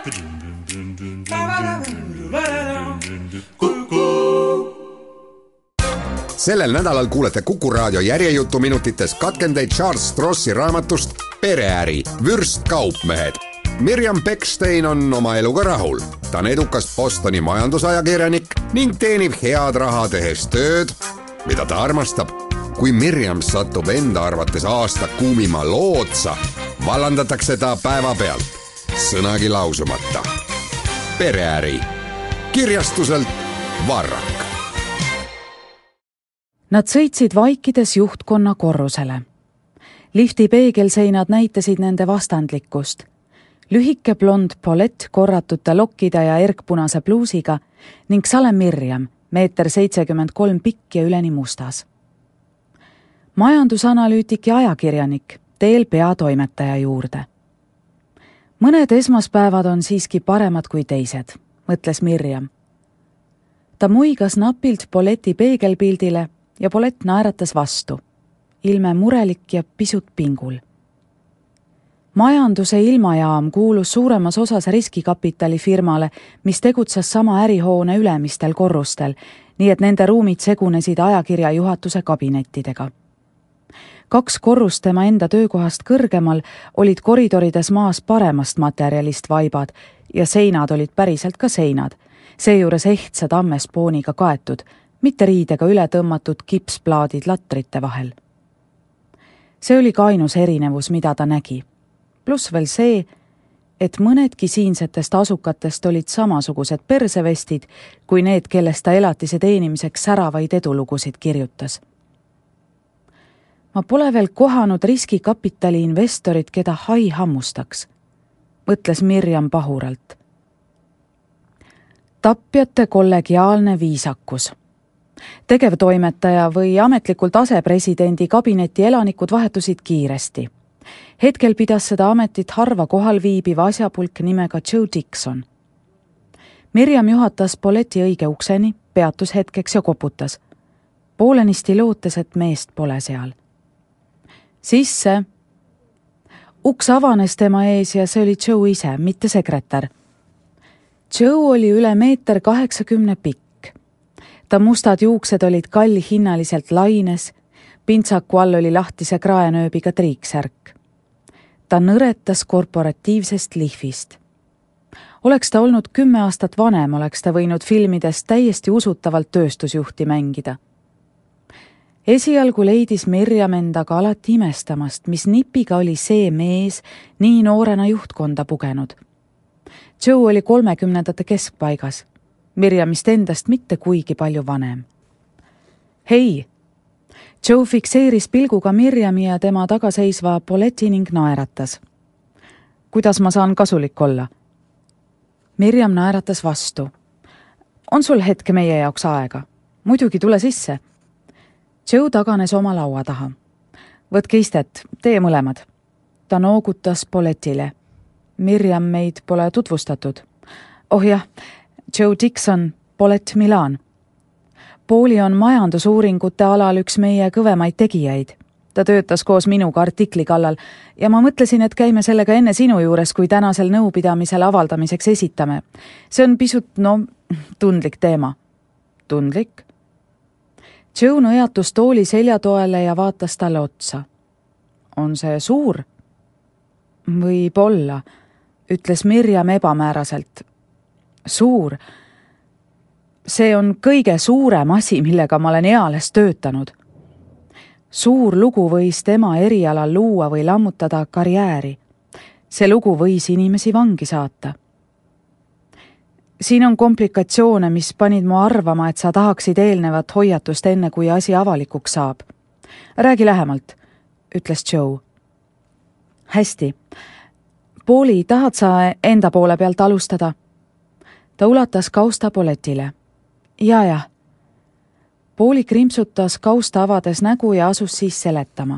Sellel nädalal kuulete Kuku Raadio järjejutuminutites katkendeid Charles Strossi raamatust Pereäri, vürstkaupmehed. Mirjam Beckstein on oma eluga rahul. Ta on edukas Bostoni majandusajakirjanik ning teenib head raha tehes tööd, mida ta armastab. Kui Mirjam satub enda arvates aasta kuumima lootsa, vallandatakse ta päevapealt, sõnagi lausumata. Pereäri, kirjastuselt Varrak. Nad sõitsid vaikides juhtkonna korrusele. Lifti peegelseinad näitasid nende vastandlikkust. Lühike blond Paulette korratute lokkide ja erkpunase bluusiga ning Sale Mirjam, 1,73 m pikk ja üleni mustas. Majandusanalüütik ja ajakirjanik, teel peatoimetaja juurde. Mõned esmaspäevad on siiski paremad kui teised, mõtles Mirjam. Ta muigas napilt Pauletti peegelpildile ja Paulette naeratas vastu, ilme murelik ja pisut pingul. Majanduse ilmajaam kuulus suuremas osas riskikapitali firmale, mis tegutses sama ärihoone ülemistel korrustel, nii et nende ruumid segunesid ajakirja juhatuse kabinettidega. 2 korrust tema enda töökohast kõrgemal olid koridorides maas paremast materjalist vaibad ja seinad olid päriselt ka seinad, seejuures ehtsa tammespooniga kaetud, mitte riidega üle tõmmatud kipsplaadid latrite vahel. See oli ka ainus erinevus, mida ta nägi. Pluss veel see, et mõnedki siinsetest asukatest olid samasugused persevestid kui need, kellest ta elatise teenimiseks säravaid edulugusid kirjutas. Ma pole veel kohanud riskikapitali investorit, keda hai hammustaks, mõtles Mirjam pahuralt. Tapjate kollegiaalne viisakus. Tegevtoimetaja või ametlikult asepresidendi kabineti elanikud vahetusid kiiresti. Hetkel pidas seda ametit harva kohal viibiv asjapulk nimega Joe Dixon. Mirjam juhatas Pauletti õige ukseni, peatus hetkeks ja koputas. Poolenisti lootes, et meest pole seal. Sisse. Uks avanes tema ees ja see oli Joe ise, mitte sekretär. Joe oli üle 1,80 m pikk. Ta mustad juuksed olid kallihinnaliselt laines, pintsaku all oli lahtise kraenööbiga triiksärk. Ta nõretas korporatiivsest lihvist. Oleks ta olnud 10 aastat vanem, oleks ta võinud filmidest täiesti usutavalt tööstusjuhti mängida. Esialgu leidis Mirjam endaga alati imestamast, mis nipiga oli see mees nii noorena juhtkonda pugenud. Joe oli 30ndate keskpaigas, Mirjamist endast mitte kuigi palju vanem. Hei! Joe fikseeris pilguga Mirjami ja tema tagaseisva Pauletti ning naeratas. Kuidas ma saan kasulik olla? Mirjam naeratas vastu. On sul hetke meie jaoks aega? Muidugi tule sisse. Joe taganes oma laua taha. Võtke istet, tee mõlemad. Ta noogutas Paulettile. Mirjam meid pole tutvustatud. Oh jah, Joe Dixon, Paulette Milan. Pauli on majandusuuringute alal üks meie kõvemaid tegijaid. Ta töötas koos minuga artikli kallal ja ma mõtlesin, et käime sellega enne sinu juures, kui tänasel nõupidamisel avaldamiseks esitame. See on pisut, tundlik teema. Tundlik? Joe nõjatus tooli seljatoele ja vaatas talle otsa. On see suur? Võib-olla, ütles Mirjam ebamääraselt. Suur? See on kõige suurem asi, millega ma olen eales töötanud. Suur lugu võis tema erialal luua või lammutada karjääri. See lugu võis inimesi vangi saata. Siin on komplikatsioone, mis panid mu arvama, et sa tahaksid eelnevat hoiatust enne, kui asi avalikuks saab. Räägi lähemalt, ütles Joe. Hästi. Pauli, tahad sa enda poole pealt alustada? Ta ulatas kausta Paulettile. Ja. Pauli krimpsutas kausta avades nägu ja asus siis seletama.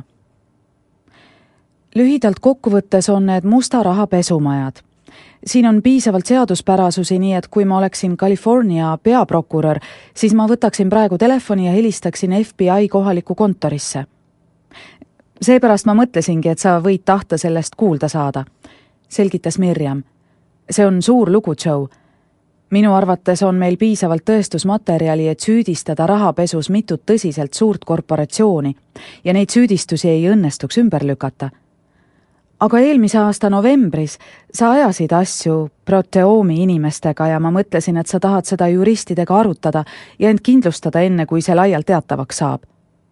Lühidalt kokkuvõttes on need musta raha pesumajad. Siin on piisavalt seaduspärasusi, nii et kui ma oleksin California peaprokurör, siis ma võtaksin praegu telefoni ja helistaksin FBI kohalikku kontorisse. Seepärast ma mõtlesingi, et sa võid tahta sellest kuulda saada, selgitas Mirjam. see on suur lugu, Joe. Minu arvates on meil piisavalt tõestusmaterjali, et süüdistada rahapesus mitut tõsiselt suurt korporatsiooni ja neid süüdistusi ei õnnestuks ümber lükata. Aga eelmise aasta novembris sa ajasid asju Proteomi inimestega ja ma mõtlesin, et sa tahad seda juristidega arutada ja end kindlustada enne, kui see laialt teatavaks saab.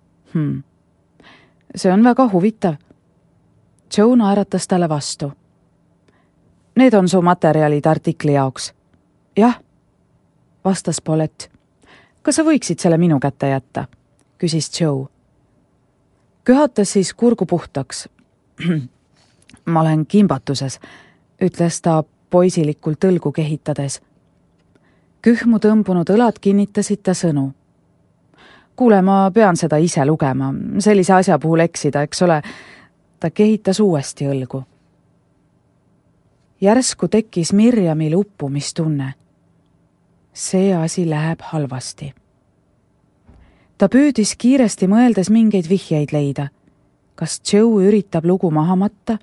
See on väga huvitav. Joe naeratas talle vastu. Need on su materjalid artikli jaoks. Jah, vastas Paulette. Kas sa võiksid selle minu kätte jätta? Küsis Joe. Köhatas siis kurgu puhtaks. Ma olen kimbatuses, ütles ta poisilikult õlgu kehitades. Kühmu tõmbunud õlad kinnitasid ta sõnu. Kuule, ma pean seda ise lugema. Sellise asja puhul eksida, eks ole. Ta kehitas uuesti õlgu. Järsku tekkis Mirjamil uppumistunne. See asi läheb halvasti. Ta püüdis kiiresti mõeldes mingeid vihjeid leida. Kas Joe üritab lugu maha matta?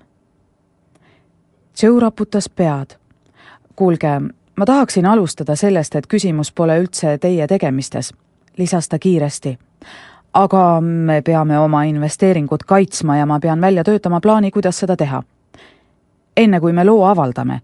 Joe raputas pead. Kuulge, ma tahaksin alustada sellest, et küsimus pole üldse teie tegemistes, lisas ta kiiresti. Aga me peame oma investeeringut kaitsma ja ma pean välja töötama plaani, kuidas seda teha. Enne kui me loo avaldame.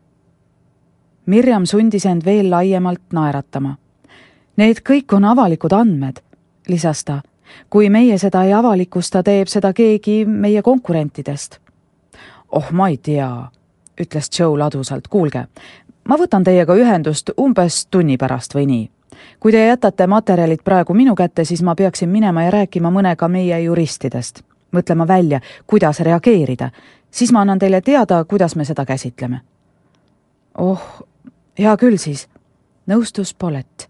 Mirjam sundis end veel laiemalt naeratama. Need kõik on avalikud andmed, lisas ta. Kui meie seda ei avalikusta, teeb seda keegi meie konkurentidest. Oh, ma ei tea, ütles Joe ladusalt. Kuulge, ma võtan teiega ühendust umbes tunni pärast või nii. Kui te jätate materjalid praegu minu kätte, siis ma peaksin minema ja rääkima mõnega meie juristidest. Mõtlema välja, kuidas reageerida. Siis ma annan teile teada, kuidas me seda käsitleme. Oh, hea küll siis, nõustus Paulette.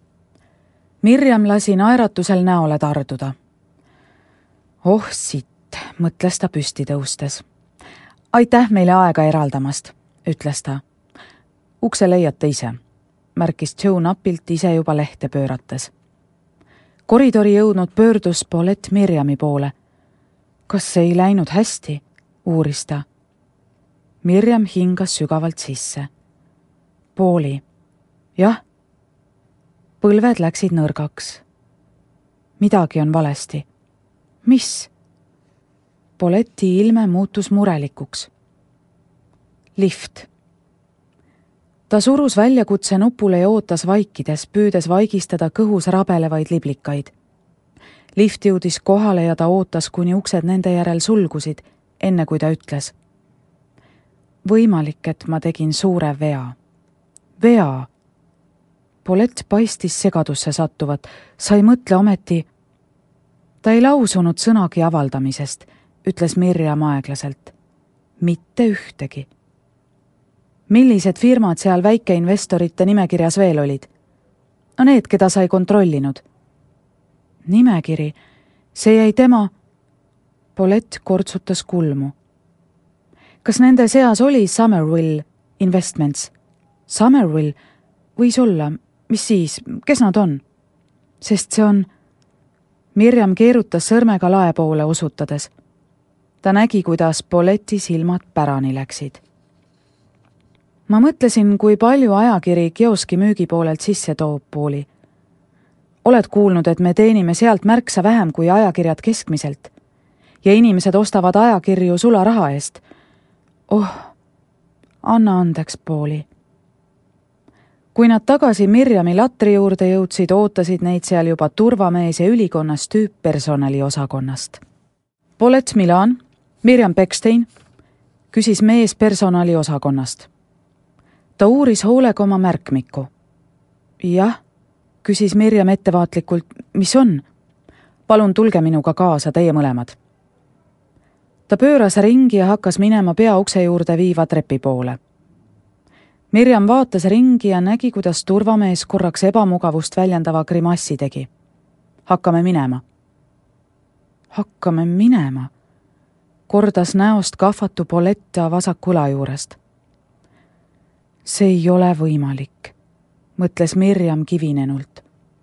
Mirjam lasi naeratusel näole tarduda. Oh sitt, mõtles ta püsti tõustes. Aitäh meile aega eraldamast, ütles ta. Ukse leiate ise, märkis Joe napilt ise juba lehte pöörates. Koridori jõudnud pöördus Paulette Mirjami poole. Kas see ei läinud hästi, uuris ta. Mirjam hingas sügavalt sisse. Pooli. Jah. Põlved läksid nõrgaks. Midagi on valesti. Mis? Pauletti ilme muutus murelikuks. Lift. Ta surus väljakutse nupule ja ootas vaikides, püüdes vaigistada kõhus rabelevaid liblikaid. Lift jõudis kohale ja ta ootas, kuni uksed nende järel sulgusid, enne kui ta ütles. Võimalik, et ma tegin suure vea. Vea. Paulette paistis segadusse sattuvat. Sa ei mõtle ometi. Ta ei lausunud sõnagi avaldamisest, ütles Mirjam aeglaselt. Mitte ühtegi. Millised firmad seal väikeinvestorite nimekirjas veel olid? No need, keda sa ei kontrollinud. Nimekiri. See jäi tema. Paulette kortsutas kulmu. Kas nende seas oli Somerville Investments? Somerville võis olla. Mis siis? Kes nad on? Sest see on... Mirjam keerutas sõrmega lae poole osutades. Ta nägi, kuidas Pauletti silmad pärani läksid. Ma mõtlesin, kui palju ajakiri kioski müügipoolelt sisse toob, Pooli. Oled kuulnud, et me teenime sealt märksa vähem kui ajakirjad keskmiselt. Ja inimesed ostavad ajakirju sularaha eest. Oh, anna andeks, Pooli. Kui nad tagasi Mirjami latri juurde jõudsid, ootasid neid seal juba turvamees ja ülikonnas tüüp personaliosakonnast. Paulette Milan, Mirjam Beckstein, küsis mees personaliosakonnast. Ta uuris hoolega oma märkmikku. Jah, küsis Mirjam ettevaatlikult, mis on? Palun tulge minuga kaasa, teie mõlemad. Ta pööras ringi ja hakkas minema peaukse juurde viiva trepi poole. Mirjam vaatas ringi ja nägi, kuidas turvamees korraks ebamugavust väljendava grimassi tegi. Hakkame minema. Hakkame minema, kordas näost kahvatu Paulette vasaku õla juurest. See ei ole võimalik, mõtles Mirjam kivinenult.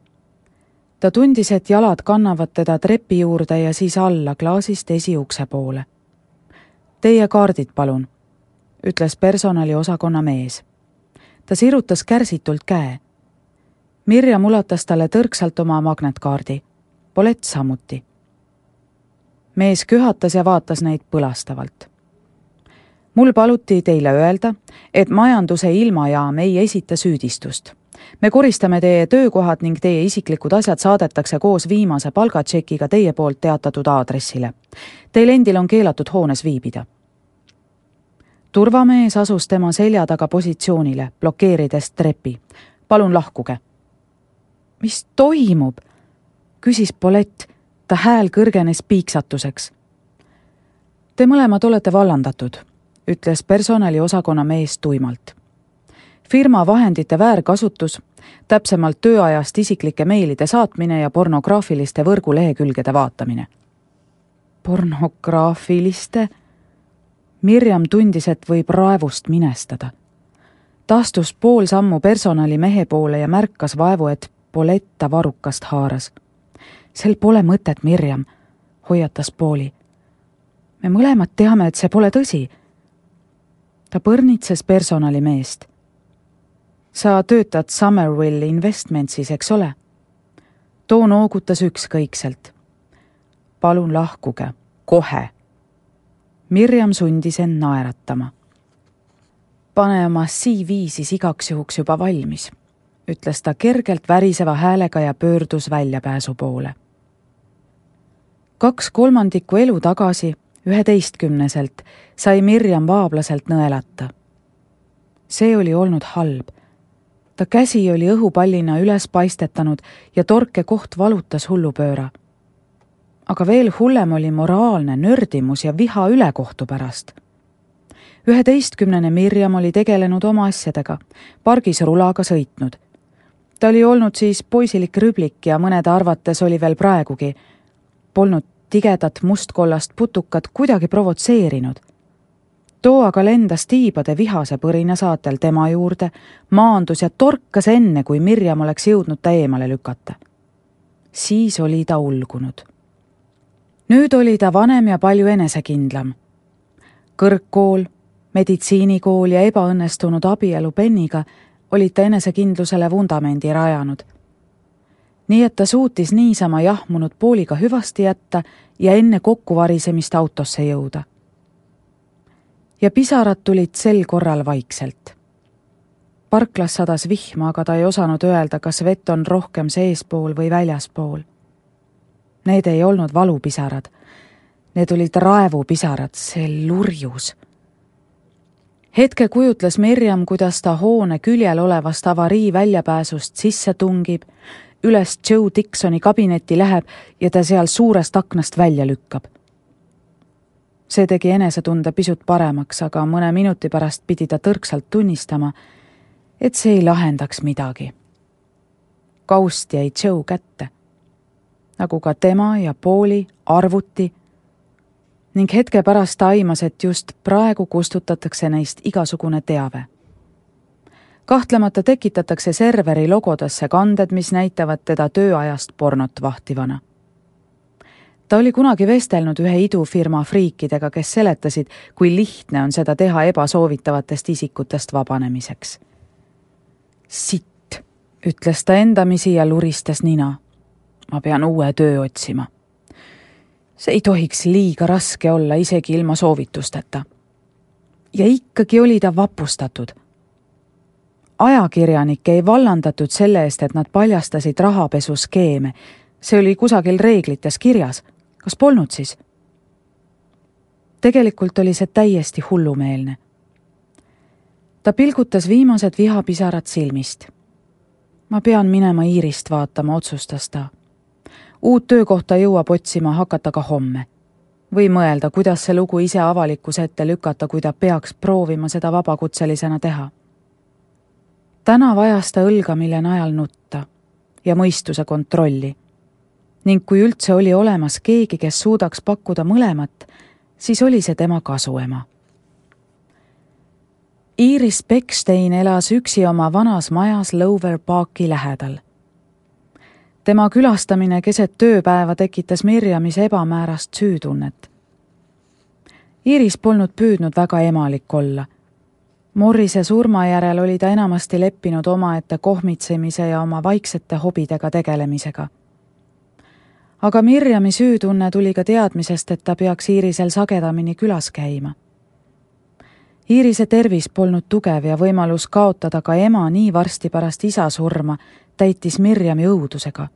Ta tundis, et jalad kannavad teda trepi juurde ja siis alla klaasist esiukse poole. Teie kaardid, palun, ütles personaliosakonna mees. Ta sirutas kärsitult käe. Mirjam ulatas talle tõrksalt oma magnetkaardi. Paulette samuti. Mees köhatas ja vaatas neid põlastavalt. Mul paluti teile öelda, et majanduse ilmajaam ei esita süüdistust. Me koristame teie töökohad ning teie isiklikud asjad saadetakse koos viimase palgatšekiga teie poolt teatatud aadressile. Teil endil on keelatud hoones viibida. Turvamees asus tema selja taga positsioonile, blokeerides trepi. Palun lahkuge. Mis toimub? Küsis Paulette, ta hääl kõrgenes piiksatuseks. Te mõlemad olete vallandatud, ütles personaliosakonna mees tuimalt. Firma vahendite väärkasutus, täpsemalt tööajast isiklike meilide saatmine ja pornograafiliste võrgulehekülgede vaatamine. Pornograafiliste? Mirjam tundis, et võib raevust minestada. Ta astus pool sammu personalimehe poole ja märkas vaevu, et Paulette ta varrukast haaras. Sel pole mõtet, Mirjam, hoiatas Pauli. Me mõlemad teame, et see pole tõsi. Ta põrnitses personalimeest. Sa töötad Summerville Investmentsis, eks ole? Too noogutas ükskõikselt. Palun lahkuge, kohe. Mirjam sundis end naeratama. Pane oma CV siis igaks juhuks juba valmis, ütles ta kergelt väriseva häälega ja pöördus väljapääsu poole. 2/3 elu tagasi, 11-selt, sai Mirjam vaablaselt nõelata. See oli olnud halb. Ta käsi oli õhupallina üles paistetanud ja torke koht valutas hullupööra. Aga veel hullem oli moraalne nördimus ja viha ülekohtu pärast. 11 Mirjam oli tegelenud oma asjadega, pargis rulaga sõitnud. Ta oli olnud siis poisilik rüblik ja mõnede arvates oli veel praegugi. Polnud tigedat mustkollast putukat kuidagi provotseerinud. Too aga lendas tiibade vihase põrina saatel tema juurde, maandus ja torkas enne, kui Mirjam oleks jõudnud ta eemale lükata. Siis oli ta ulgunud. Nüüd oli ta vanem ja palju enesekindlam. Kõrgkool, meditsiinikool ja ebaõnnestunud abielu Penniga olid ta enesekindlusele vundamendi rajanud. Nii et ta suutis niisama jahmunud Pauliga hüvasti jätta ja enne kokkuvarisemist autosse jõuda. Ja pisarad tulid sel korral vaikselt. Parklas sadas vihma, aga ta ei osanud öelda, kas vett on rohkem seespool või väljaspool. Need ei olnud valupisarad. Need olid raevupisarad, see lurjus. Hetke kujutles Mirjam, kuidas ta hoone küljel olevast avarii väljapääsust sisse tungib, üles Joe Dixoni kabinetti läheb ja ta seal suurest aknast välja lükkab. See tegi enesetunde pisut paremaks, aga mõne minuti pärast pidi ta tõrksalt tunnistama, et see ei lahendaks midagi. Kaust jäi Joe kätte, nagu ka tema ja Pauli arvuti, ning hetke pärast aimas, et just praegu kustutatakse neist igasugune teave. Kahtlemata tekitatakse serveri logodesse kanded, mis näitavad teda tööajast pornot vahtivana. Ta oli kunagi vestelnud ühe idufirma friikidega, kes seletasid, kui lihtne on seda teha ebasoovitavatest isikutest vabanemiseks. Sitt, ütles ta endamisi ja luristas nina. Ma pean uue töö otsima. See ei tohiks liiga raske olla isegi ilma soovitusteta. Ja ikkagi oli ta vapustatud. Ajakirjanik ei vallandatud selle eest, et nad paljastasid rahapesuskeeme. See oli kusagil reeglites kirjas. Kas polnud siis? Tegelikult oli see täiesti hullumeelne. Ta pilgutas viimased vihapisarad silmist. Ma pean minema Iirist vaatama, otsustas ta. Uut töökohta jõuab otsima hakata ka homme. Või mõelda, kuidas see lugu ise avalikkuse ette lükata, kui ta peaks proovima seda vabakutselisena teha. Täna vajas ta õlga, mille najal nutta ja mõistuse kontrolli. Ning kui üldse oli olemas keegi, kes suudaks pakkuda mõlemat, siis oli see tema kasuema. Iiris Beckstein elas üksi oma vanas majas Lower Parki lähedal. Tema külastamine keset tööpäeva tekitas Mirjamis ebamäärast süütunnet. Iiris polnud püüdnud väga emalik olla, Morrise surma järel oli ta enamasti leppinud omaette kohmitsemise ja oma vaiksete hobidega tegelemisega. Aga Mirjami süütunne tuli ka teadmisest, et ta peaks Iirisel sagedamini külas käima. Iirise tervis polnud tugev ja võimalus kaotada ka ema nii varsti pärast isa surma täitis Mirjami õudusega.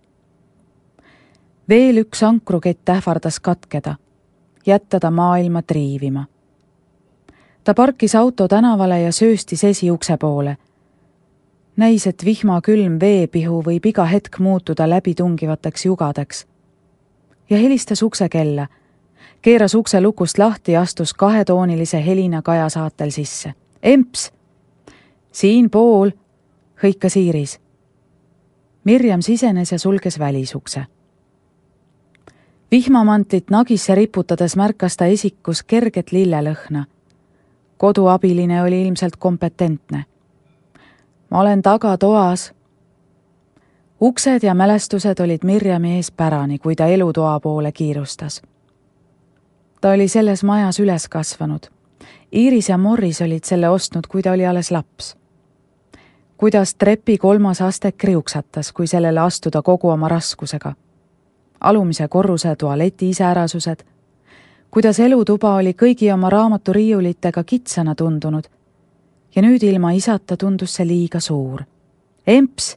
Veel üks ankrukett ähvardas katkeda, jätta ta maailma triivima. Ta parkis auto tänavale ja sööstis esiukse poole. Näis, et vihmakülm veepihu võib iga hetk muutuda läbitungivateks jugadeks. Ja helistas uksekella, keeras ukse lukust lahti ja astus kahetoonilise helina kajasaatel sisse. Emps! Siin pool, hõikas Iiris. Mirjam sisenes ja sulges välisukse. Vihmamantlit nagisse riputades märkas ta esikus kerget lillelõhna. Koduabiline oli ilmselt kompetentne. Ma olen tagatoas. Uksed ja mälestused olid Mirjami ees pärani, kui ta elutoa poole kiirustas. Ta oli selles majas üles kasvanud. Iiris ja Morris olid selle ostnud, kui ta oli alles laps. Kuidas trepi 3. aste kriuksatas, kui sellele astuda kogu oma raskusega. Alumise korruse tualeti iseärasused, kuidas elutuba oli kõigi oma raamaturiiulitega kitsana tundunud ja nüüd ilma isata tundus see liiga suur. Emps!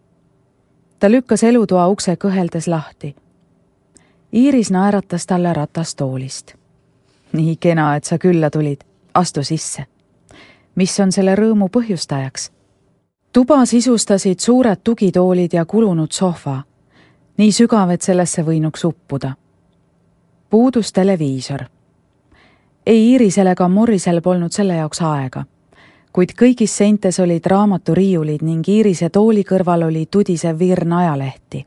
Ta lükkas elutoa ukse kõheldes lahti. Iiris naeratas talle ratastoolist. Nii kena, et sa külla tulid. Astu sisse. Mis on selle rõõmu põhjustajaks? Tuba sisustasid suured tugitoolid ja kulunud sohva. Nii sügav, et sellesse võinuks uppuda. Puudus televiisor. Ei Iirisel ega Morrisel polnud selle jaoks aega, kuid kõigis seintes olid raamaturiiulid ning Iirise tooli kõrval oli tudisev virn ajalehti.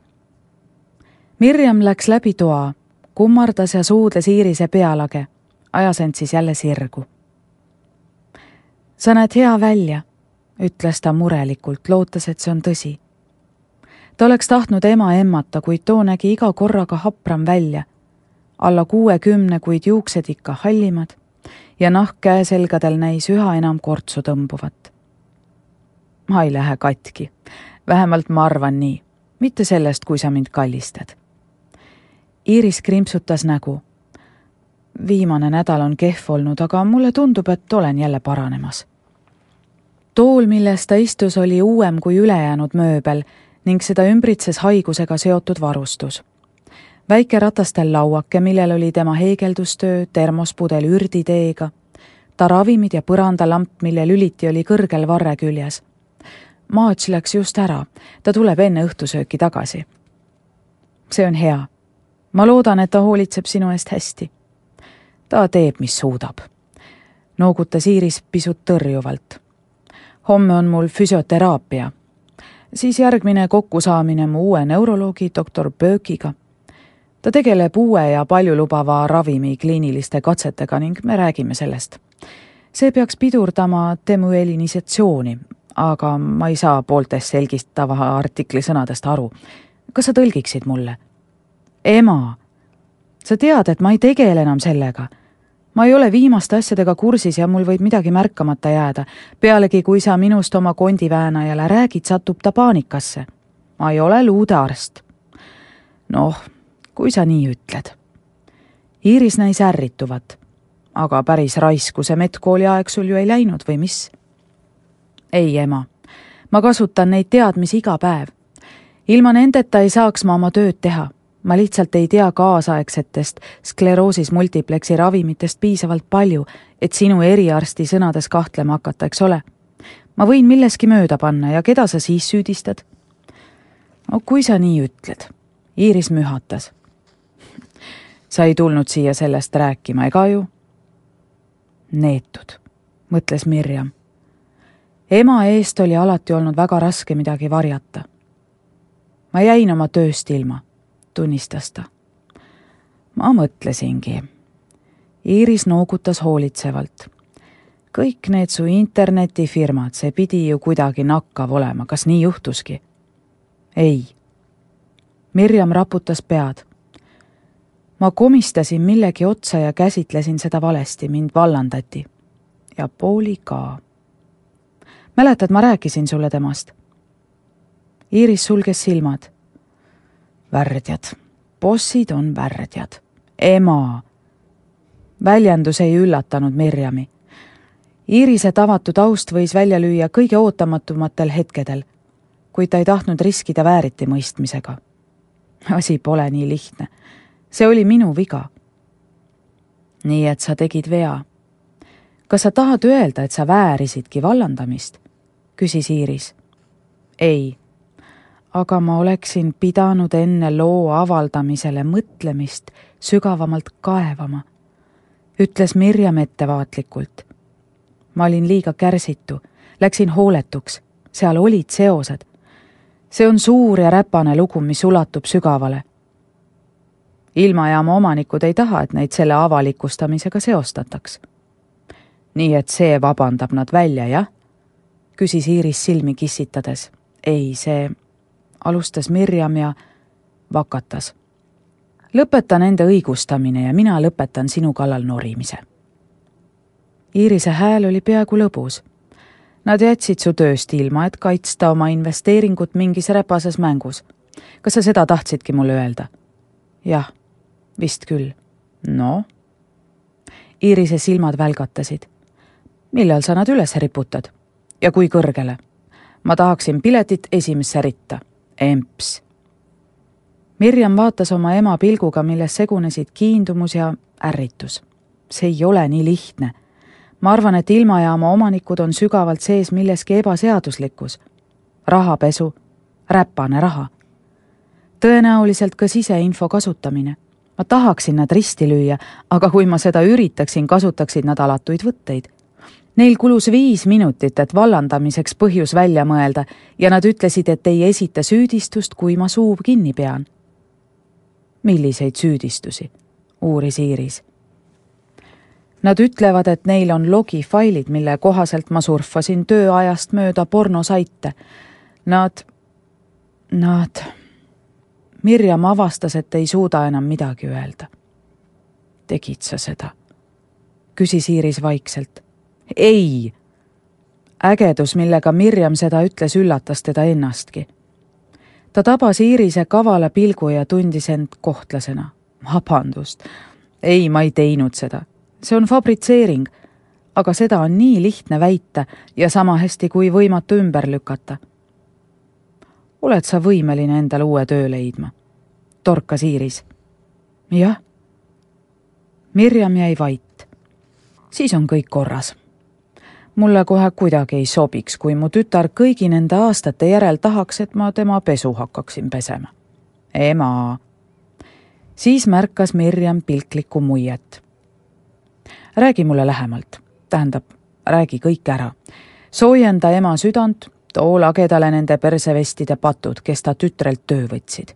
Mirjam läks läbi toa, kummardas ja suudles Iirise pealage, ajas end siis jälle sirgu. Sa näed hea välja, ütles ta murelikult, lootes, et see on tõsi. Ta oleks tahtnud ema emmata, kuid too nägi iga korraga hapram välja. Alla 60, kuid juuksed ikka hallimad ja nahk käeselgadel näis üha enam kortsu tõmbuvat. Ma ei lähe katki. Vähemalt ma arvan nii. Mitte sellest, kui sa mind kallistad. Iiris krimpsutas nägu. Viimane nädal on kehv olnud, aga mulle tundub, et olen jälle paranemas. Tool, milles ta istus, oli uuem kui ülejäänud mööbel ning seda ümbritses haigusega seotud varustus. Väike ratastel lauake, millel oli tema heegeldustöö, termospudel ürditeega, ta ravimid ja põrandalamp, mille lüliti oli kõrgel varre küljes. Maats läks just ära, ta tuleb enne õhtusööki tagasi. See on hea. Ma loodan, et ta hoolitseb sinu eest hästi. Ta teeb, mis suudab. Noogutas Iiris pisut tõrjuvalt. Homme on mul füsioteraapia. Siis järgmine kokkusaamine mu uue neuroloogi doktor Böökiga. Ta tegeleb uue ja paljulubava ravimi kliiniliste katsetega ning me räägime sellest. See peaks pidurdama demüelinisatsiooni, aga ma ei saa pooltes selgistava artikli sõnadest aru. Kas sa tõlgiksid mulle? Ema, sa tead, et ma ei tegele enam sellega. Ma ei ole viimaste asjadega kursis ja mul võib midagi märkamata jääda. Pealegi, kui sa minust oma kondiväänajale räägid, satub ta paanikasse. Ma ei ole luudearst. Noh, kui sa nii ütled. Iiris näis ärrituvat, aga päris raisku see medkooli aeg sul ju ei läinud või mis? Ei, ema. Ma kasutan neid teadmisi iga päev. Ilma nendeta ei saaks ma oma tööd teha. Ma lihtsalt ei tea kaasaegsetest skleroosis multiplexi ravimitest piisavalt palju, et sinu eriarsti sõnades kahtlema hakata, eks ole? Ma võin milleski mööda panna ja keda sa siis süüdistad? No, kui sa nii ütled. Iiris mühatas. Sa ei tulnud siia sellest rääkima, ega ju? Neetud, mõtles Mirjam. Ema eest oli alati olnud väga raske midagi varjata. Ma jäin oma tööst ilma, tunnistas ta. Ma mõtlesingi. Iiris noogutas hoolitsevalt. Kõik need su internetifirmad, see pidi ju kuidagi nakkav olema, kas nii juhtuski? Ei. Mirjam raputas pead. Ma komistasin millegi otsa ja käsitlesin seda valesti, mind vallandati. Ja Pooli ka. Mäletad, ma rääkisin sulle temast? Iiris sulges silmad. Värdjad. Bossid on värdjad. Ema. Väljendus ei üllatanud Mirjami. Iirise tavatud aust võis välja lüüa kõige ootamatumatel hetkedel, kuid ta ei tahtnud riskida vääriti mõistmisega. Asi pole nii lihtne. See oli minu viga. Nii et sa tegid vea. Kas sa tahad öelda, et sa väärisidki vallandamist? Küsis Iiris. Ei, aga ma oleksin pidanud enne loo avaldamisele mõtlemist sügavamalt kaevama, ütles Mirjam ettevaatlikult. Ma olin liiga kärsitu, läksin hooletuks, seal olid seosed. See on suur ja räpane lugu, mis ulatub sügavale. Ilmajaama omanikud ei taha, et neid selle avalikustamisega seostataks. Nii et see vabandab nad välja, jah? Küsis Iiris silmi kissitades. Ei, see alustas Mirjam ja vakatas. Lõpeta nende õigustamine ja mina lõpetan sinu kallal norimise. Iirise hääl oli peaaegu lõbus. Nad jätsid su tööst ilma, et kaitsta oma investeeringut mingis räpases mängus. Kas sa seda tahtsidki mulle öelda? Jah, vist küll. No? Iirise silmad välgatasid. Millal sa nad üles riputad? Ja kui kõrgele? Ma tahaksin piletit esimesse ritta. Emps. Mirjam vaatas oma ema pilguga, milles segunesid kiindumus ja ärritus. See ei ole nii lihtne. Ma arvan, et ilmajaama omanikud on sügavalt sees milleski ebaseaduslikus. Rahapesu, räpane raha. Tõenäoliselt ka siseinfo kasutamine. Ma tahaksin nad risti lüüa, aga kui ma seda üritaksin, kasutaksid nad alatuid võtteid. Neil kulus 5 minutit, et vallandamiseks põhjus välja mõelda ja nad ütlesid, et ei esita süüdistust, kui ma suu kinni pean. Milliseid süüdistusi? Uuris Iiris. Nad ütlevad, et neil on logifailid, mille kohaselt ma surfasin tööajast mööda pornosaite. Nad... Mirjam avastas, et ei suuda enam midagi öelda. Tegid sa seda? Küsis Iiris vaikselt. Ei! Ägedus, millega Mirjam seda ütles, üllatas teda ennastki. Ta tabas Iirise kavala pilgu ja tundis end kohtlasena. Vabandust. Ei, ma ei teinud seda. See on fabritseering, aga seda on nii lihtne väita ja sama hästi kui võimatu ümber lükata. Oled sa võimeline endale uue töö leidma? Torkas Iiris. Jah. Mirjam jäi vait. Siis on kõik korras. Mulle kohe kuidagi ei sobiks, kui mu tütar kõigi nende aastate järel tahaks, et ma tema pesu hakkaksin pesema. Ema. Siis märkas Mirjam pilklikku muiet. Räägi mulle lähemalt. Tähendab, räägi kõik ära. Soojenda ema südant, too lagedale nende persevestide patud, kes ta tütrelt töö võtsid.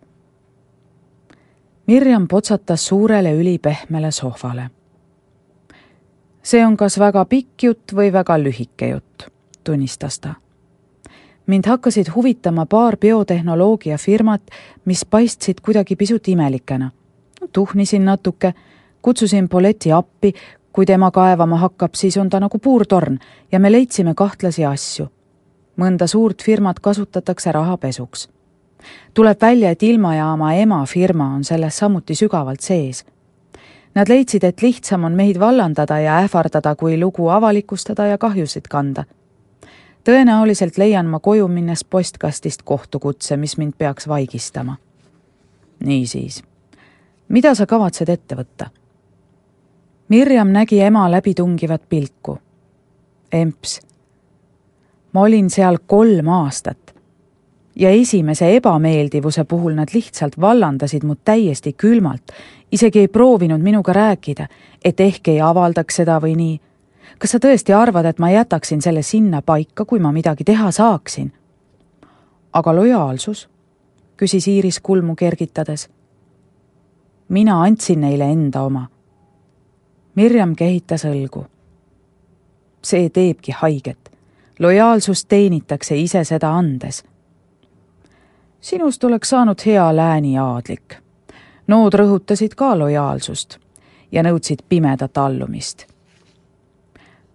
Mirjam potsatas suurele ülipehmele sohvale. See on kas väga pikk jutt või väga lühike jutt, tunnistas ta. Mind hakkasid huvitama paar biotehnoloogia firmat, mis paistsid kuidagi pisut imelikena. Tuhnisin natuke, kutsusin Poleti appi, kui tema kaevama hakkab, siis on ta nagu puurtorn ja me leidsime kahtlasi asju. Mõnda suurt firmat kasutatakse rahapesuks. Tuleb välja, et ilmajaama ema firma on selles samuti sügavalt sees. Nad leidsid, et lihtsam on meid vallandada ja ähvardada, kui lugu avalikustada ja kahjusid kanda. Tõenäoliselt leian ma koju minnes postkastist kohtukutse, mis mind peaks vaigistama. Niisiis, mida sa kavatsed ette võtta? Mirjam nägi ema läbitungivat pilku. Emps. Ma olin seal 3 aastat. Ja esimese ebameeldivuse puhul nad lihtsalt vallandasid mud täiesti külmalt. Isegi ei proovinud minuga rääkida, et ehk ei avaldaks seda või nii. Kas sa tõesti arvad, et ma jätaksin selle sinna paika, kui ma midagi teha saaksin? Aga lojaalsus? Küsis Iiris kulmu kergitades. Mina andsin neile enda oma. Mirjam kehitas õlgu. See teebki haiget. Lojaalsust teenitakse ise seda andes. Sinust oleks saanud hea lääni aadlik. Nood rõhutasid ka lojaalsust ja nõudsid pimedat allumist.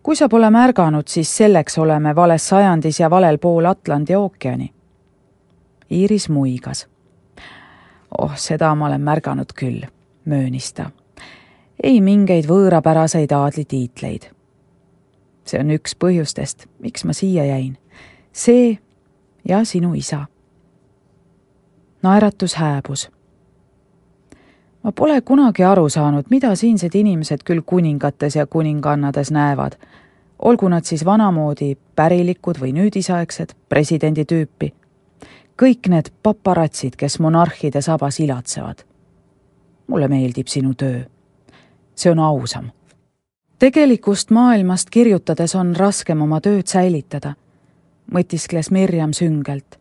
Kui sa pole märganud, siis selleks oleme vales sajandis ja valel pool Atlandi ookeani. Iiris muigas. Seda ma olen märganud küll, möönis ta. Ei mingeid võõrapäraseid aadlitiitleid. See on üks põhjustest, miks ma siia jäin. See ja sinu isa. Naeratus hääbus. Ma pole kunagi aru saanud, mida siinsed inimesed küll kuningates ja kuningannades näevad. Olgu nad siis vanamoodi pärilikud või nüüdisaegsed, presidendi tüüpi. Kõik need paparatsid, kes monarhide sabas ilatsevad. Mulle meeldib sinu töö. See on ausam. Tegelikust maailmast kirjutades on raskem oma tööd säilitada, mõtiskles Mirjam süngelt.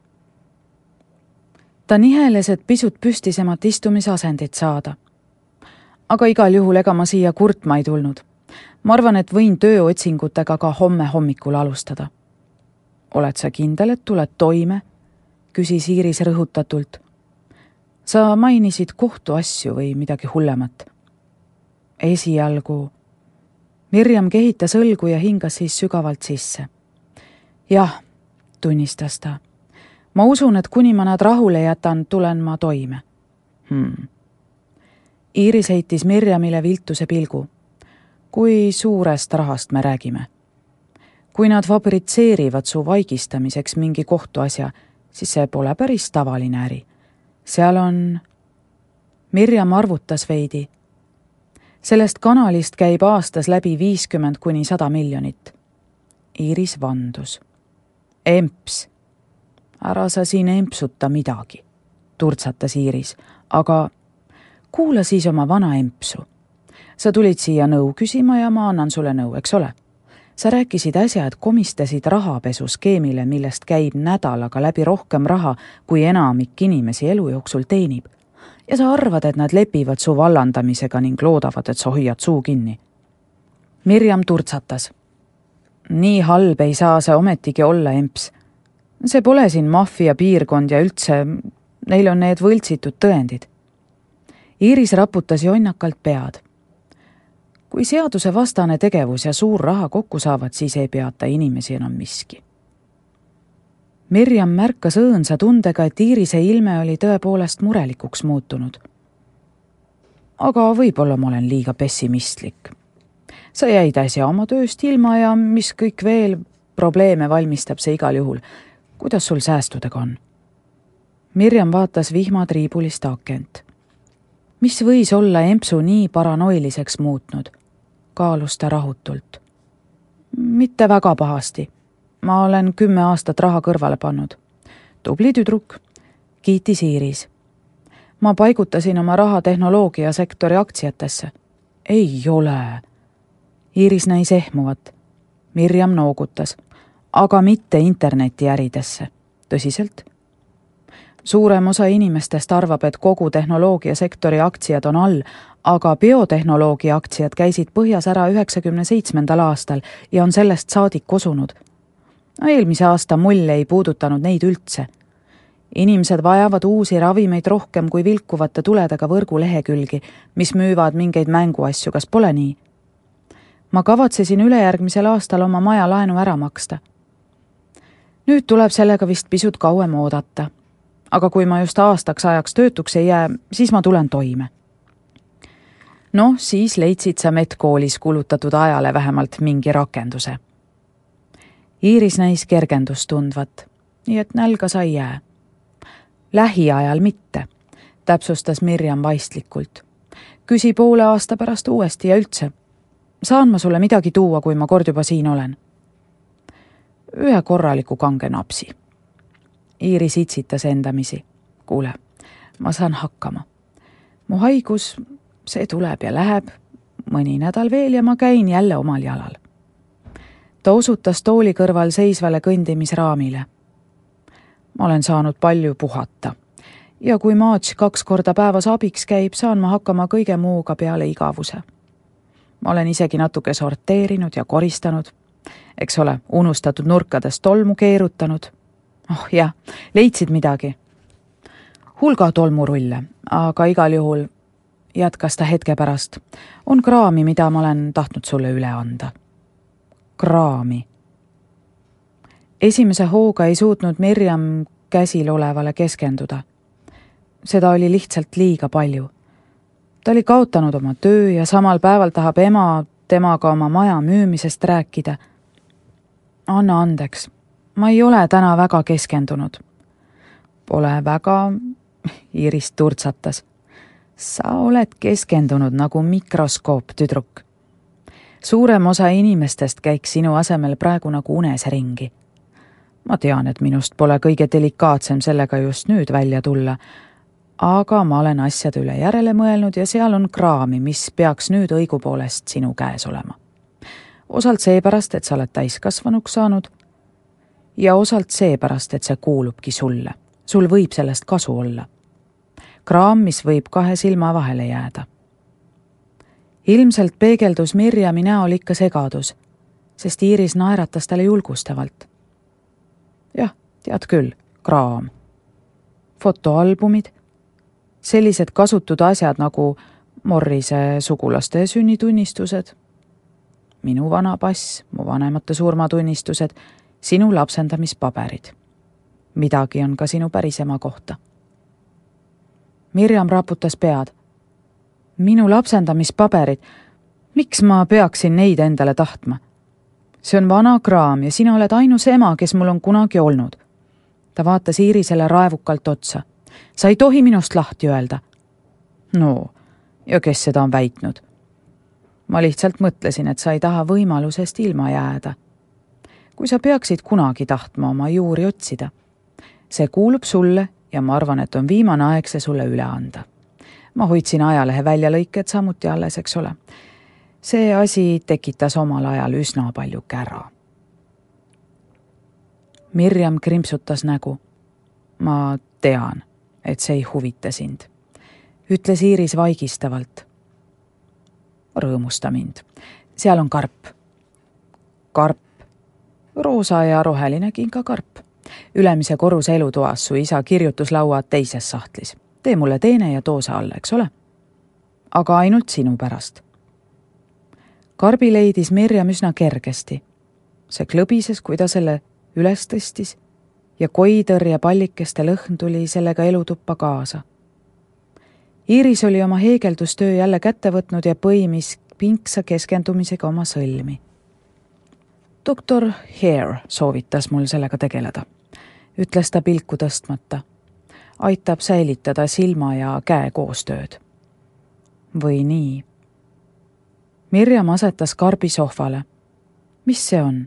Ta niheles, et pisut püstisemat istumisasendit saada. Aga igal juhul ega ma siia kurtma ei tulnud. Ma arvan, et võin tööotsingutega ka homme hommikul alustada. Oled sa kindel, et tuled toime? Küsis Iiris rõhutatult. Sa mainisid kohtuasju või midagi hullemat? Esialgu. Mirjam kehitas õlgu ja hingas siis sügavalt sisse. Jah, tunnistas ta. Ma usun, et kuni ma nad rahule jätan, tulen ma toime. Iiris heitis Mirjamile viltuse pilgu. Kui suurest rahast me räägime? Kui nad fabritseerivad su vaigistamiseks mingi kohtuasja, siis see pole päris tavaline äri. Seal on... Mirjam arvutas veidi. Sellest kanalist käib aastas läbi 50–100 miljonit. Iiris vandus. Emps. Ära sa siin empsuta midagi, turtsatas Iiris, aga kuula siis oma vana empsu. Sa tulid siia nõu küsima ja ma annan sulle nõu, eks ole? Sa rääkisid äsja, et komistasid rahapesuskeemile, millest käib nädalaga läbi rohkem raha, kui enamik inimesi elu jooksul teenib. Ja sa arvad, et nad lepivad su vallandamisega ning loodavad, et sa hoiad suu kinni. Mirjam turtsatas. Nii halb ei saa see ometigi olla, emps. See pole siin maffia piirkond ja üldse, neil on need võltsitud tõendid. Iiris raputas jonnakalt pead. Kui seaduse vastane tegevus ja suur raha kokku saavad, siis ei peata inimesi enam miski. Mirjam märkas õõnsa tundega, et Iirise ilme oli tõepoolest murelikuks muutunud. Aga võib-olla ma olen liiga pessimistlik. Sa jäid äsja oma tööst ilma ja mis kõik veel probleeme valmistab see igal juhul. Kuidas sul säästudega on? Mirjam vaatas vihmatriibulist akent. Mis võis olla empsu nii paranoiliseks muutnud? Kaalus ta rahutult. Mitte väga pahasti. Ma olen 10 aastat raha kõrvale pannud. Tubli tüdruk, kiitis Iiris. Ma paigutasin oma raha tehnoloogiasektori aktsiatesse. Ei ole. Iiris näis ehmuvat. Mirjam noogutas, aga mitte internetiäridesse. Tõsiselt? Suurem osa inimestest arvab, et kogu tehnoloogiasektori aktsiad on all, aga biotehnoloogia aktsiad käisid põhjas ära 97. aastal ja on sellest saadik kosunud. Eelmise aasta mull ei puudutanud neid üldse. Inimesed vajavad uusi ravimeid rohkem kui vilkuvate tuledega võrgulehekülgi, mis müüvad mingeid mänguasju, kas pole nii? Ma kavatsesin ülejärgmisel aastal oma maja laenu ära maksta. Nüüd tuleb sellega vist pisut kauem oodata. Aga kui ma just aastaks ajaks töötuks ei jää, siis ma tulen toime. No, siis leidsid sa medkoolis kulutatud ajale vähemalt mingi rakenduse. Iiris näis kergendust tundvat, nii et nälga sa ei jää. Lähiajal mitte, täpsustas Mirjam vaistlikult. Küsi poole aasta pärast uuesti ja üldse. Saan ma sulle midagi tuua, kui ma kord juba siin olen? Ühe korraliku kange napsi. Iiris itsitas endamisi. Kuule, ma saan hakkama. Mu haigus, see tuleb ja läheb, mõni nädal veel ja ma käin jälle omal jalal. Ta osutas tooli kõrval seisvale kõndimisraamile. Ma olen saanud palju puhata. Ja kui Maats 2 korda päevas abiks käib, saan ma hakkama kõige muuga peale igavuse. Ma olen isegi natuke sorteerinud ja koristanud. Eks ole, unustatud nurkadest tolmu keerutanud. Oh jah, leidsid midagi. Hulga tolmurulle, aga igal juhul, jätkas ta hetke pärast, on kraami, mida ma olen tahtnud sulle üle anda. kraami. Esimese hooga ei suutnud Mirjam käsil olevale keskenduda. Seda oli lihtsalt liiga palju. Ta oli kaotanud oma töö ja samal päeval tahab ema temaga oma maja müümisest rääkida. Anna andeks, ma ei ole täna väga keskendunud. Pole väga, Iiris turtsatas. Sa oled keskendunud nagu mikroskoop, tüdruk. Suurem osa inimestest käiks sinu asemel praegu nagu unes ringi. Ma tean, et minust pole kõige delikaatsem sellega just nüüd välja tulla, aga ma olen asjade üle järele mõelnud ja seal on kraami, mis peaks nüüd õigupoolest sinu käes olema. Osalt seepärast, et sa oled täiskasvanuks saanud ja osalt seepärast, et see kuulubki sulle. Sul võib sellest kasu olla. Kraam, mis võib 2 silma vahele jääda. Ilmselt peegeldus Mirjami näol ikka segadus, sest Iiris naeratas talle julgustavalt. Jah, tead küll, kraam. Fotoalbumid, sellised kasutud asjad nagu Morrise sugulaste sünnitunnistused, minu vana pass, mu vanemate surmatunnistused, sinu lapsendamispaberid. Midagi on ka sinu päris ema kohta. Mirjam raputas pead. Minu lapsendamispaberid, miks ma peaksin neid endale tahtma? See on vana kraam ja sina oled ainus ema, kes mul on kunagi olnud. Ta vaatas Iirisele raevukalt otsa. Sa ei tohi minust lahti öelda. No, ja kes seda on väitnud? Ma lihtsalt mõtlesin, et sa ei taha võimalusest ilma jääda. Kui sa peaksid kunagi tahtma oma juuri otsida, see kuulub sulle ja ma arvan, et on viimane aeg see sulle üle anda. Ma hoidsin ajalehe väljalõiked samuti alles, eks ole. See asi tekitas omal ajal üsna palju kära. Mirjam krimpsutas nägu. Ma tean, et see ei huvita sind, ütles Iiris vaigistavalt. Rõõmusta mind. Seal on karp. Karp. Roosa ja roheline kingakarp. Ülemise korruse elutoas su isa kirjutuslaua teises sahtlis. Tee mulle teene ja too see alla, eks ole? Aga ainult sinu pärast. Karbi leidis Mirjam üsna kergesti. See klõbises, kui ta selle üles tõstis ja koitõrje pallikeste lõhn tuli sellega elutuppa kaasa. Iiris oli oma heegeldustöö jälle kätte võtnud ja põimis pinksa keskendumisega oma sõlmi. Doktor Hare soovitas mul sellega tegeleda, ütles ta pilku tõstmata. Aitab säilitada silma ja käe koostööd. Või nii. Mirjam asetas karbi sohvale. Mis see on?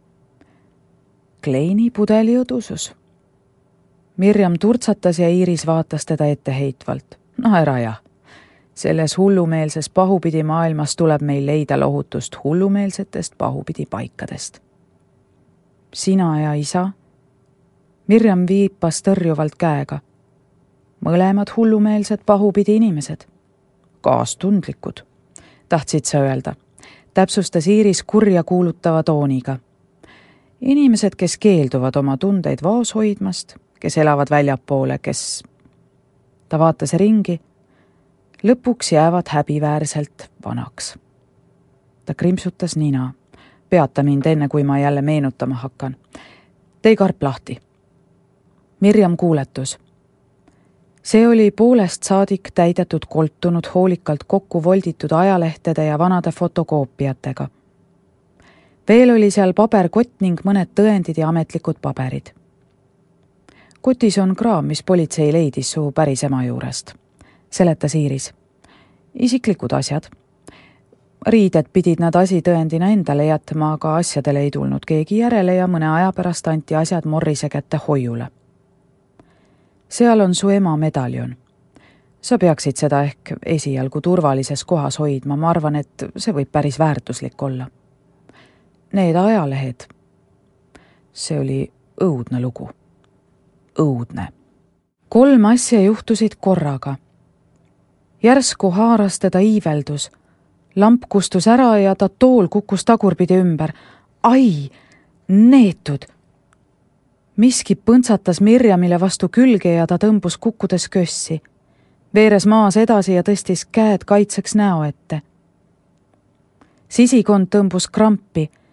Kleini pudeli õdusus. Mirjam turtsatas ja Iiris vaatas teda etteheitvalt. No ära jah. Selles hullumeelses pahupidi maailmas tuleb meil leida lohutust hullumeelsetest pahupidi paikadest. Sina ja isa? Mirjam viipas tõrjuvalt käega. Mõlemad hullumeelsed pahupidi inimesed. Kaastundlikud, tahtsid sa öelda. Täpsustas Iiris kurja kuulutava tooniga. Inimesed, kes keelduvad oma tundeid vaos hoidmast, kes elavad väljapoole, kes... Ta vaatas ringi. Lõpuks jäävad häbiväärselt vanaks. Ta krimpsutas nina. Peata mind enne, kui ma jälle meenutama hakkan. Tee karp lahti. Mirjam kuuletus. See oli poolest saadik täidetud koltunud hoolikalt kokku volditud ajalehtede ja vanade fotokoopiatega. Veel oli seal paberkott ning mõned tõendid ja ametlikud paberid. Kotis on kraam, mis politsei leidis su päris ema juurest. Seletas Iiris. Isiklikud asjad. Riided pidid nad asitõendina endale jätma, aga asjadele ei tulnud keegi järele ja mõne aja pärast anti asjad Morrise kätte hoiule. Seal on su ema medaljon. Sa peaksid seda ehk esialgu turvalises kohas hoidma, ma arvan, et see võib päris väärtuslik olla. Need ajalehed. See oli õudne lugu. Õudne. 3 asja juhtusid korraga. Järsku haaras teda iiveldus. Lamp kustus ära ja ta tool kukkus tagurpidi ümber. Ai, neetud! Miski põntsatas Mirjamile vastu külge ja ta tõmbus kukkudes kössi. Veeres maas edasi ja tõstis käed kaitseks näo ette. Sisikond tõmbus krampi.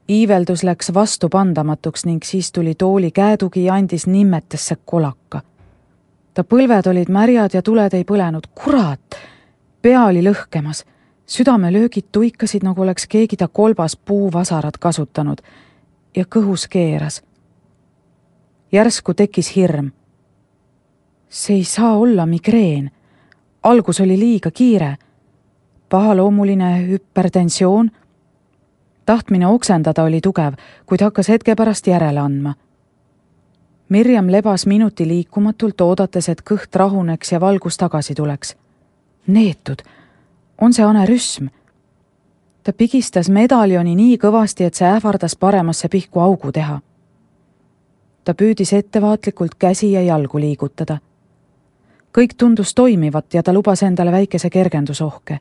Iiveldus läks vastupandamatuks ning siis tuli tooli käetugi ja andis nimmetesse kolaka. Ta põlved olid märjad ja tuled ei põlenud. Kurat! Pea oli lõhkemas. Südamelöögid tuikasid, nagu oleks keegi ta kolbas puuvasarad kasutanud ja kõhus keeras. Järsku tekkis hirm. See ei saa olla migreen. Algus oli liiga kiire. Pahaloomuline hüpertensioon. Tahtmine oksendada oli tugev, kuid hakkas hetke pärast järele andma. Mirjam lebas minuti liikumatult, oodates, et kõht rahuneks ja valgus tagasi tuleks. Neetud. On see anerüsm? Ta pigistas medaljoni nii kõvasti, et see ähvardas paremasse pihku augu teha. Ta püüdis ettevaatlikult käsi ja jalgu liigutada. Kõik tundus toimivat ja ta lubas endale väikese kergendusohke.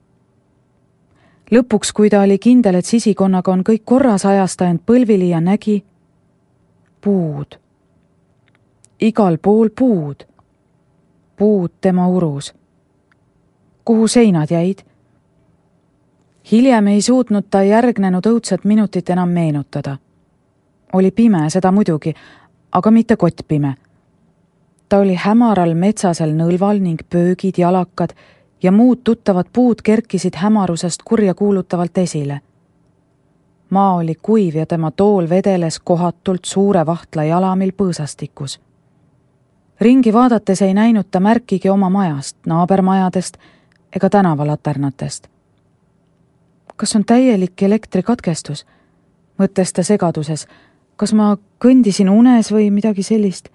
Lõpuks, kui ta oli kindel, et sisikonnaga on kõik korras, ajas ta end põlvili ja nägi puud. Igal pool puud. Puud tema urus. Kuhu seinad jäid? Hiljem ei suutnud ta järgnenud õudset minutit enam meenutada. Oli pime, seda muidugi, aga mitte kottpime. Ta oli hämaral metsasel nõlval ning pöögid, jalakad ja muud tuttavad puud kerkisid hämarusest kurja kuulutavalt esile. Maa oli kuiv ja tema tool vedeles kohatult suure vahtla jalamil põõsastikus. Ringi vaadates ei näinud ta märkigi oma majast, naabermajadest ega tänavalaternatest. Kas on täielik elektrikatkestus? Mõtles ta segaduses. Kas ma kõndisin unes või midagi sellist?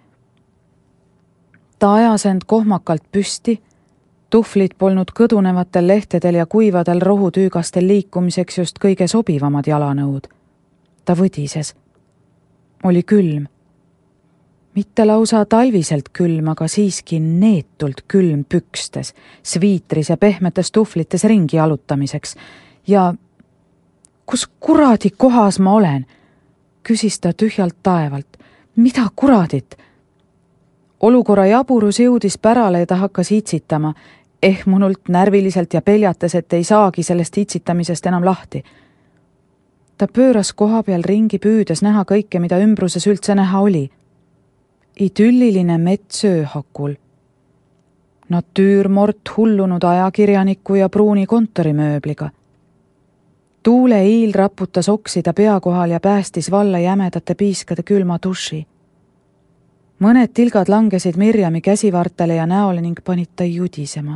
Ta ajas end kohmakalt püsti. Tuhvlid polnud kõdunevatel lehtedel ja kuivadel rohutüügastel liikumiseks just kõige sobivamad jalanõud. Ta võdises. Oli külm. Mitte lausa talviselt külm, aga siiski neetult külm pükstes, sviitris ja pehmetes tuhvlites ringi jalutamiseks. Ja kus kuradi kohas ma olen? Küsis ta tühjalt taevalt. Mida kuradit? Olukorra jaburus jõudis pärale ja ta hakkas itsitama, ehmunult, närviliselt ja peljates, et ei saagi sellest itsitamisest enam lahti. Ta pööras koha peal ringi, püüdes näha kõike, mida ümbruses üldse näha oli. Idülliline mets ööhakul. Natüürmort hullunud ajakirjaniku ja pruuni kontorimööbliga. Tuule iil raputas oksida pea kohal ja päästis valla jämedate piiskade külma duši. Mõned tilgad langesid Mirjami käsivartele ja näole ning panid ta judisema.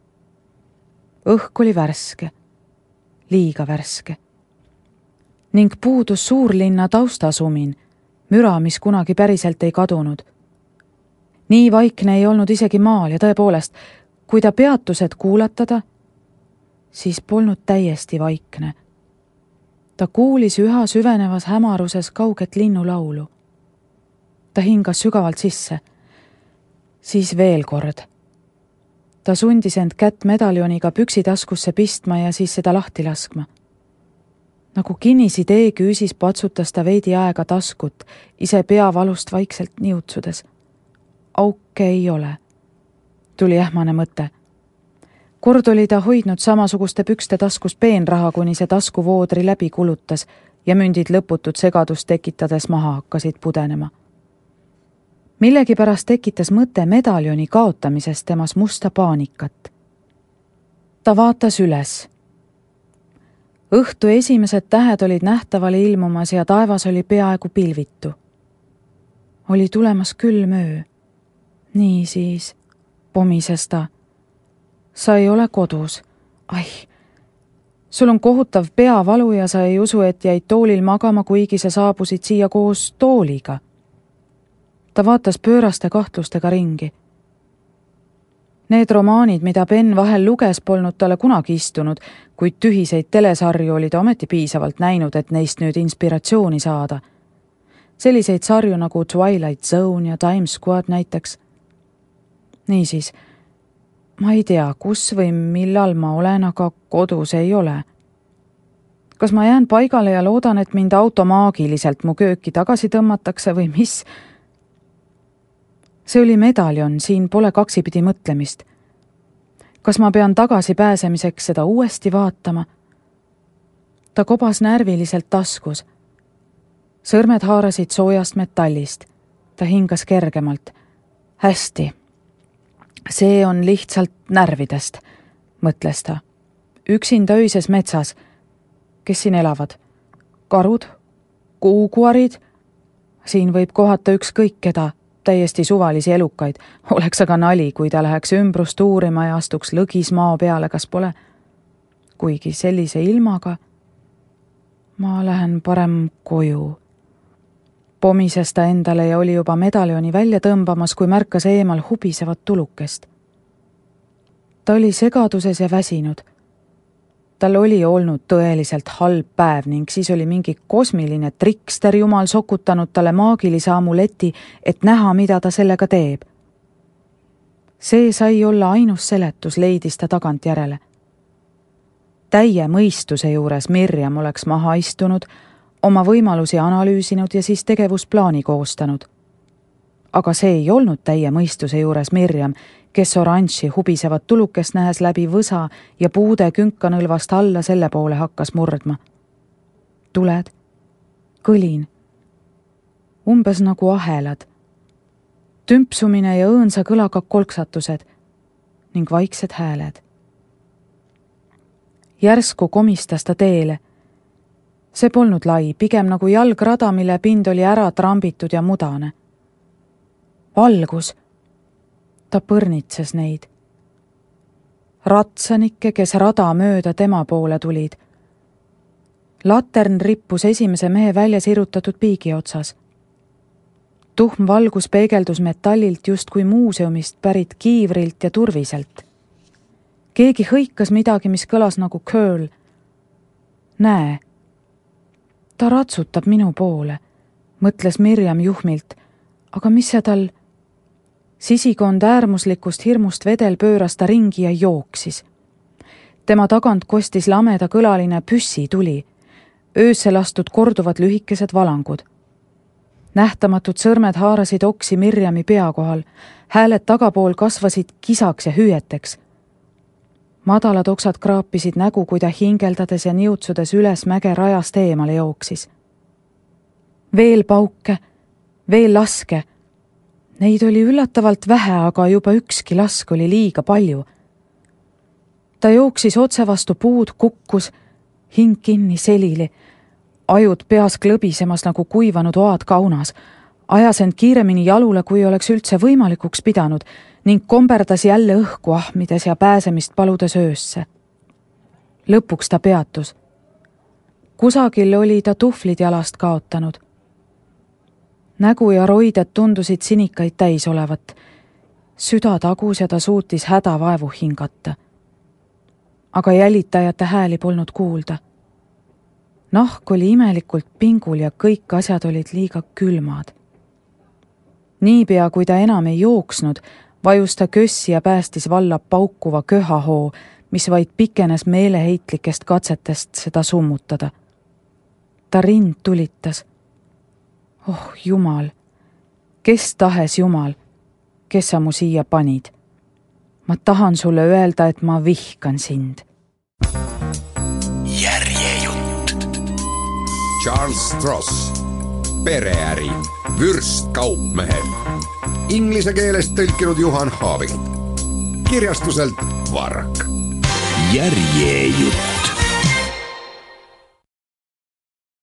Õhk oli värske, liiga värske. Ning puudus suurlinna taustasumin, müra, mis kunagi päriselt ei kadunud. Nii vaikne ei olnud isegi maal ja tõepoolest, kui ta peatused kuulatada, siis polnud täiesti vaikne. Ta kuulis üha süvenevas hämaruses kauget linnulaulu. Ta hingas sügavalt sisse. Siis veel kord. Ta sundis end kätt medaljoniga püksitaskusse pistma ja siis seda lahti laskma. Nagu kinnisidee küüsis patsutas ta veidi aega taskut, ise peavalust vaikselt niutsudes. Auke ei ole. Tuli ähmane mõte. Kord oli ta hoidnud samasuguste pükste taskus peenraha, kuni see taskuvoodri läbi kulutas ja mündid lõputut segadust tekitades maha hakkasid pudenema. Millegipärast tekitas mõte medaljoni kaotamisest temas musta paanikat. Ta vaatas üles. Õhtu esimesed tähed olid nähtavale ilmumas ja taevas oli peaaegu pilvitu. Oli tulemas külm öö. Nii siis, pomises ta. Sa ei ole kodus. Ai, sul on kohutav peavalu ja sa ei usu, et jäid toolil magama, kuigi sa saabusid siia koos tooliga. Ta vaatas pööraste kahtlustega ringi. Need romaanid, mida Ben vahel luges, polnud talle kunagi istunud, kuid tühiseid telesarju oli ta ometi piisavalt näinud, et neist nüüd inspiratsiooni saada. Selliseid sarju nagu Twilight Zone ja Time Squad näiteks. Niisiis, ma ei tea, kus või millal ma olen, aga kodus ei ole. Kas ma jään paigale ja loodan, et mind auto maagiliselt mu kööki tagasi tõmmatakse või mis? See oli medaljon, siin pole kaksipidi mõtlemist. Kas ma pean tagasi pääsemiseks seda uuesti vaatama? Ta kobas närviliselt taskus. sõrmed haarasid soojast metallist. Ta hingas kergemalt. Hästi. See on lihtsalt närvidest, mõtles ta. Üksinda öises metsas. Kes siin elavad? Karud? Kuukuarid? Siin võib kohata ükskõik keda, täiesti suvalisi elukaid. Oleks aga nali, kui ta läheks ümbrust uurima ja astuks lõgis maa peale, kas pole? Kuigi sellise ilmaga ma lähen parem koju. Pomises ta endale ja oli juba medaljoni välja tõmbamas, kui märkas eemal hubisevat tulukest. Ta oli segaduses ja väsinud. Tal oli olnud tõeliselt halb päev ning siis oli mingi kosmiline trikster jumal sokutanud talle maagilise amuleti, et näha, mida ta sellega teeb. See sai olla ainus seletus, leidis ta tagantjärele. Täie mõistuse juures Mirjam oleks maha istunud, oma võimalusi analüüsinud ja siis tegevusplaani koostanud. Aga see ei olnud täie mõistuse juures Mirjam, kes oranži hubisevat tulukest nähes läbi võsa ja puude künkanõlvast alla selle poole hakkas murdma. Tuled, kõlin, umbes nagu ahelad, tümpsumine ja õõnsa kõlaga kolksatused ning vaiksed hääled. Järsku komistas ta teele. See polnud lai, pigem nagu jalgrada, mille pind oli ära trambitud ja mudane. Valgus. Ta põrnitses neid. Ratsanikke, kes rada mööda tema poole tulid. Latern rippus esimese mehe välja sirutatud piigi otsas. Tuhm valgus peegeldus metallilt justkui muuseumist pärit kiivrilt ja turviselt. Keegi hõikas midagi, mis kõlas nagu curl. Näe, ta ratsutab minu poole, mõtles Mirjam juhmilt, aga mis see tal... Sisikond äärmuslikust hirmust vedel pööras ta ringi ja jooksis. Tema tagant kostis lameda kõlaline püssi tuli, öösse lastud korduvad lühikesed valangud. Nähtamatud sõrmed haarasid oksi Mirjami pea kohal, hääled tagapool kasvasid kisaks ja hüüeteks. Madalad oksad kraapisid nägu, kui ta hingeldades ja niutsudes üles mäge rajast eemale jooksis. Veel pauke, veel laske. Neid oli üllatavalt vähe, aga juba ükski lask oli liiga palju. Ta jooksis otse vastu puud, kukkus, hing kinni selili, ajud peas klõbisemas nagu kuivanud oad kaunas, ajas end kiiremini jalule, kui oleks üldse võimalikuks pidanud ning komberdas jälle õhku ahmides ja pääsemist paludes öösse. Lõpuks ta peatus. Kusagil oli ta tuhvlid jalast kaotanud. Nägu ja roided tundusid sinikaid täis olevat. Süda tagus ja ta suutis hädavaevu hingata. Aga jälitajate hääli polnud kuulda. Nahk oli imelikult pingul ja kõik asjad olid liiga külmad. Niipea, kui ta enam ei jooksnud, vajus ta kössi ja päästis valla paukuva köhahoo, mis vaid pikenes meeleheitlikest katsetest seda summutada. Ta rind tulitas. Oh, Jumal, kes tahes Jumal, kes sa mu siia panid? Ma tahan sulle öelda, et ma vihkan sind. Järjejutt. Charles Stross, pereäri, vürstkaupmehed. Inglise keelest tõlkinud Juhan Haaving. Kirjastuselt Varrak. Järjejutt.